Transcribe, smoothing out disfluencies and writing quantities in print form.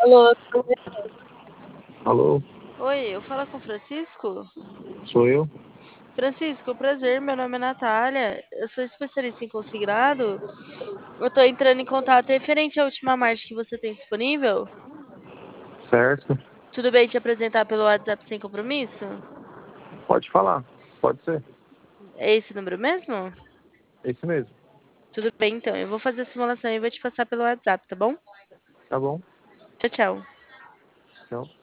Alô, Alô, oi, eu falo com o Francisco? sou eu? Francisco, prazer, meu nome é Natália, eu sou especialista em consignado. Eu tô entrando em contato referente à última marcha que você tem disponível. Certo? Tudo bem te apresentar pelo WhatsApp sem compromisso? Pode falar, pode ser. É esse número mesmo? Esse mesmo. Tudo bem, então, eu vou fazer a simulação e vou te passar pelo WhatsApp, tá bom? Tá bom? Tchau, tchau. Tchau.